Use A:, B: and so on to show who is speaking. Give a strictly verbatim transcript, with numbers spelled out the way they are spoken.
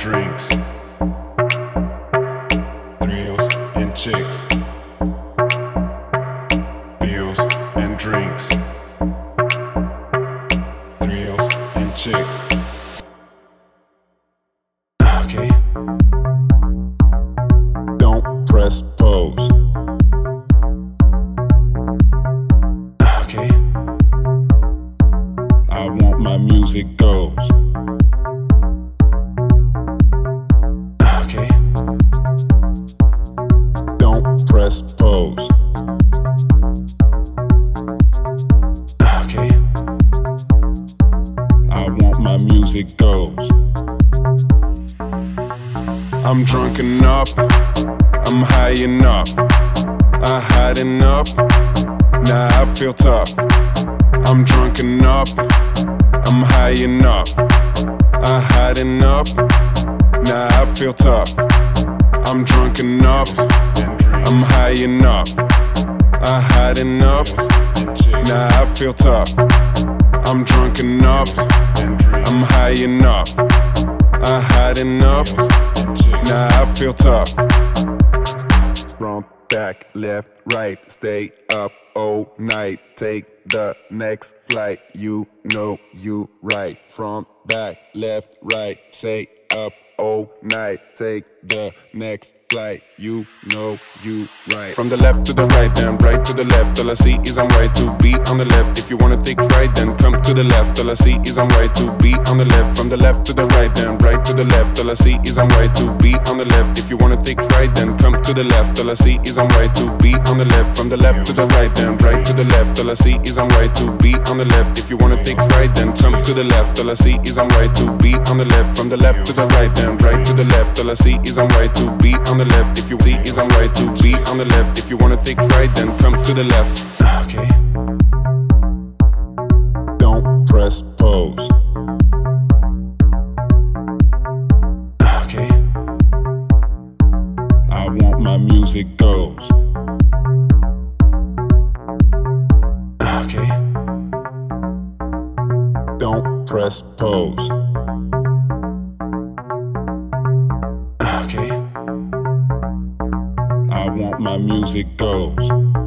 A: drinks, thrills and chicks, bills and drinks, thrills and chicks. Okay. Don't press pause. Okay. I want my music goes. Okay. Don't press pause. Okay. I want my music goes. I'm drunk enough, I'm high enough, I had enough, now I feel tough. I'm drunk enough, I'm high enough, I had enough, now I feel tough. I'm drunk enough, I'm high enough, I had enough, now I feel tough. I'm drunk enough, I'm high enough, I had enough, now I feel tough. Front, back, left, right, stay up all night. Take the next flight, you know you right. Front, back, left, right, stay up all night. Take the next flight, you know you right. From the left to the right, then right to the left. All I see is I'm right to be on the left. If you wanna take right, then come to the left. All I see is I'm right to be on the left. From the left to the right, then right to the left. All I see is I'm right to be on the left. If you wanna take right, then come to the left. All I see is I'm right to be on the left. From the left to the right, then right to the left. All I see is I'm right to be on the left. If you wanna take right, then come to the left. All I see is I'm right to be on the left. From the left to the right, then right to the left. All I see is I'm right to be on the left. If you see is I'm right to be on the left. If you wanna take right, then come to the left. Okay. Don't press pause. Okay. I want my music goes. Okay. Don't press pause. Okay. I want my music goes.